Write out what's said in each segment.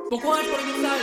Bon courage pour le mixage.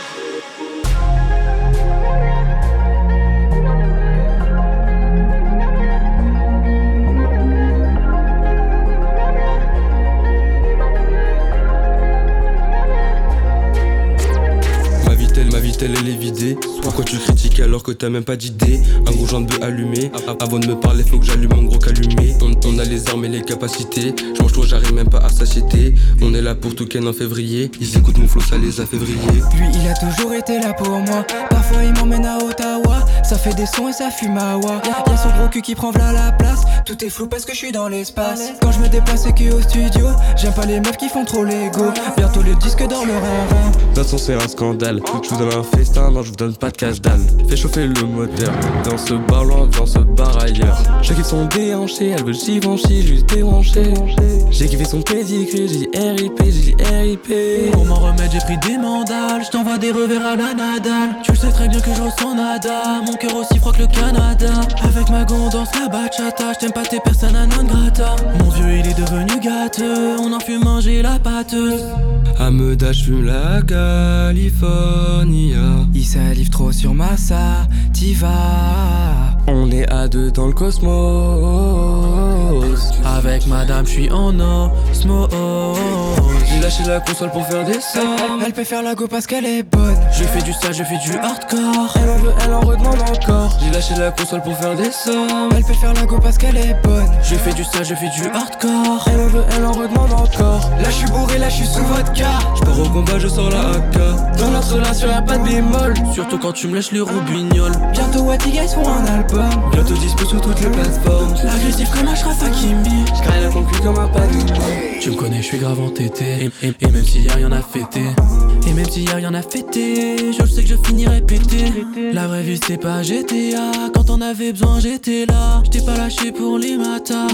Ma vie telle elle est vidée. Pourquoi tu critiques alors que t'as même pas d'idée? Un gros joint de bœuf allumé. Avant de me parler faut que j'allume mon gros calumet. On a les armes et les capacités. Je mange trop, j'arrive même pas à satiété. On est là pour tout ken en février. Ils écoutent mon flow, ça les a février. Lui il a toujours été là pour moi. Parfois il m'emmène à Ottawa. Ça fait des sons et ça fume à wa. Y'a son gros cul qui prend v'là la place. Tout est flou parce que je suis dans l'espace. Quand je me déplace c'est que au studio. J'aime pas les meufs qui font trop l'ego. Bientôt le disque dans le rinrin. Dans son c'est un scandale. Je vous donne un festin, non je vous donne pas de cash dalle. Fais chauffer le moteur. Dans ce bar loin, dans ce bar ailleurs. J'ai kiffé son déhanché, elle veut le chivanchi, je lui débranché. J'ai kiffé son pédigré, j'ai dit RIP, j'ai dit RIP. Pour m'en remettre j'ai pris des mandales. Je t'envoie des revers à la Nadal. Tu sais très bien que je ressens nada. Mon cœur aussi froid que le Canada. Avec ma go on danse la bachata. J't'aime pas tes personnes à non grata. Mon vieux il est devenu gâteux. On en fume manger la pâteuse. À Meda j'fume la California. Il salive trop sur ma sativa. On est à deux dans le cosmos. Avec madame j'suis en osmose. J'ai lâché la console pour faire des sommes. Elle peut faire la go parce qu'elle est bonne. Je fais du sale, je fais du hardcore. Elle en veut, elle en redemande encore. J'ai lâché la console pour faire des sommes. Elle peut faire la go parce qu'elle est bonne. Je fais du sale, je fais du hardcore. Elle en veut, elle en redemande encore. Là je suis bourré, là je suis sous vodka. J'pars au combat, je sors la AK. Dans notre relation y'a pas de bémol. Surtout quand tu me lèches les roubignoles. Bientôt What Guys font un album. Bientôt dispo sur toutes les plateformes. Agressif comme Ashraf Hakimi. J'craille la concu comme un panini. Tu me connais, je suis grave entêté. Et même si hier y'en a fêté. Et même si hier y'en a fêté. Je sais que je finirai pété. La vraie vie c'est pas GTA. Quand on avait besoin j'étais là. J't'ai pas lâché pour les matins.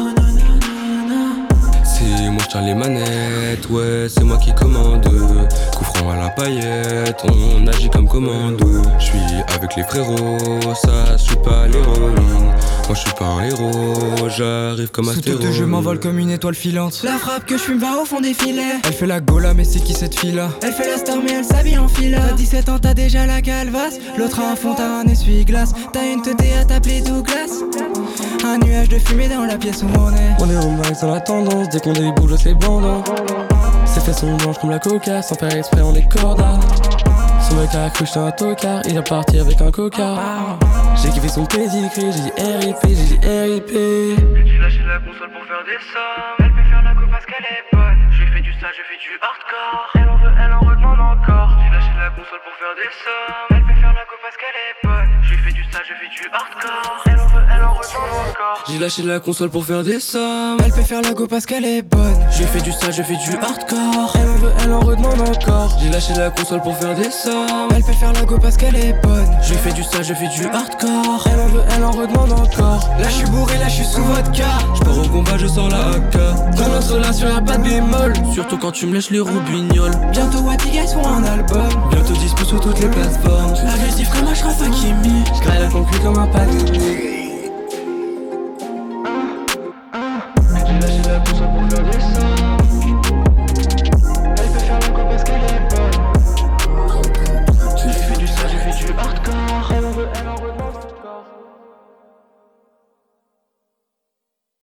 C'est moi j'tiens les manettes, ouais c'est moi qui commande. Coup franc à la paillette, on agit comme commando. J'suis avec les frérots, ça j'suis pas l'héroïne. Moi j'suis pas un héros, j'arrive comme Sous astéroïde. tes je m'envole comme une étoile filante. La frappe que je fume va au fond des filets. Elle fait la gola mais c'est qui cette fille-là? Elle fait la star mais elle s'habille en fila. T'as 17 ans t'as déjà la calvasse. L'autre a un fond t'as un essuie-glace. T'as une teutée à t'appeler Douglas. Un nuage de fumée dans la pièce où on est. On est au max dans la tendance, dès qu'on débouche c'est bandant. Ses fesses sont blanches comme la coca, sans faire exprès on les corda. Son mec a cru que j'étais un tocard, il est parti avec un coca. J'ai kiffé son pédigré, j'ai dit RIP, j'ai dit RIP. J'ai lâché la console pour faire des sommes. Elle peut faire la go parce qu'elle est bonne. Je fais du sale, je fais du hardcore. Elle en veut, elle en redemande encore. J'ai lâché la console pour faire des sommes. Elle peut faire la go parce qu'elle est bonne. Je fais du sale, je fais du hardcore. Elle en veut, elle en redemande encore. J'ai lâché la console pour faire des sommes. Elle peut faire la go parce qu'elle est bonne. Je fais du sale, je fais du hardcore. Elle en veut, elle en redemande encore. J'ai lâché la console pour faire des sommes. Elle peut faire la go parce qu'elle est bonne. Je fais du sale, je fais du hardcore. Elle en veut, elle en redemande encore. Là je suis bourré, là je suis sous vodka. J'pars au combat, je sors la AK. Dans notre relation y'a pas de bémol. Surtout quand tu me lèches les roubignoles. Bientôt What Guys font un album. Bientôt dispo sur toutes les plateformes. Agressif comme Ashraf Hakimi. J'craille la concu comme un panini.